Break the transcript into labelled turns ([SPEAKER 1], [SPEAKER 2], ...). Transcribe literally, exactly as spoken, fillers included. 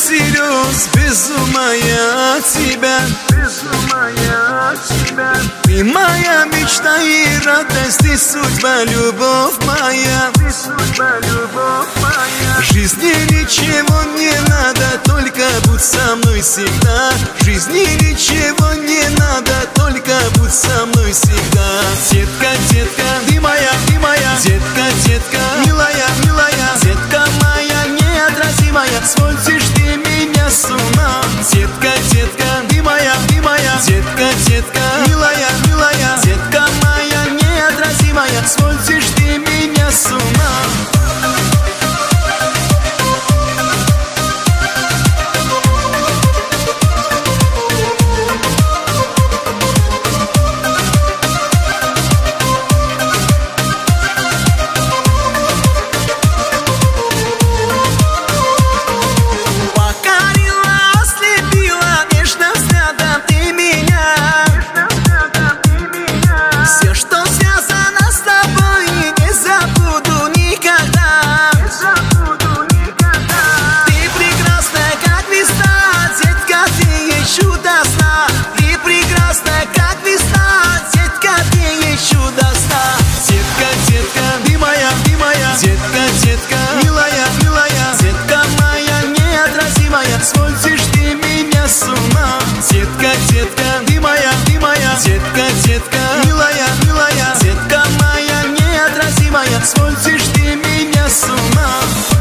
[SPEAKER 1] веселюсь, без ума я от тебя, без ума я от тебя. Ты моя мечта и радость, ты судьба, любовь моя, ты судьба, любовь моя. В жизни ничего не надо, только будь со мной всегда. В жизни ничего не надо, только будь со мной всегда. Детка, детка, ты моя, ты моя, детка, детка, милая, милая, детка моя неотразимая, сводишь ты меня с ума. Детка, детка, ты моя, ты моя, детка, детка, милая, милая, детка моя неотразимая, сводишь ты меня с ума. Сводишь ты меня с ума. Детка, детка, ты моя, ты моя, детка, детка, милая, милая, детка моя неотразимая, сводишь ты меня с ума.